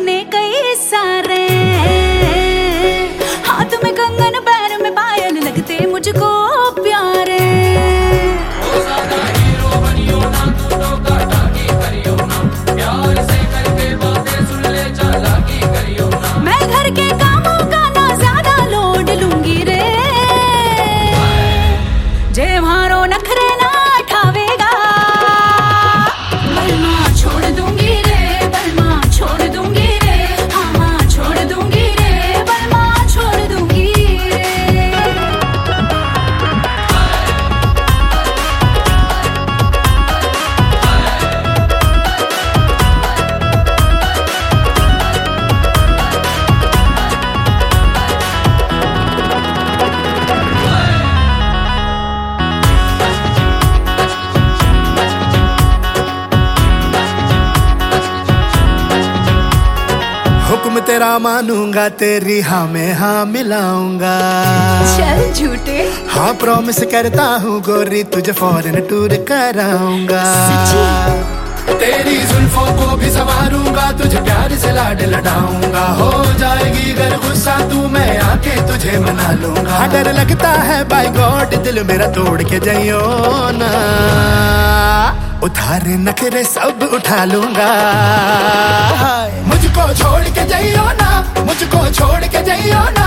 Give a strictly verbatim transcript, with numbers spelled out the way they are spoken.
सीने कई सारे, हाथ में कंगन पैर में पायल लगते मुझको प्यारे। मैं घर के कामों का ना ज्यादा लोड लूंगी रे, जे मारो नखरे ना ठावेगा बलमा छोड़ दूंगी रे, बलमा छोड़ दूंगी रे, हाँ हाँ छोड़ दूंगी रे, बलमा छोड़ दूंगी रे। हुक्म तेरा मानूंगा, तेरी हाँ में हाँ मिलाऊंगा। चल झूठे। हाँ प्रॉमिस करता हूँ गोरी, तुझे फॉरेन टूर कराऊंगा। तेरी जुल्फों को भी संवारूंगा, तुझे प्यार से लाड लड़ाऊंगा। हो जाएगी अगर गुस्सा तू, मैं आके तुझे मना लूंगा। डर लगता है बाय गॉड, दिल मेरा तोड़ के जाइयो ना, उधार नखरे सब उठा लूंगा। मुझको छोड़ के जाइयो ना, मुझको छोड़ के जाइयो ना।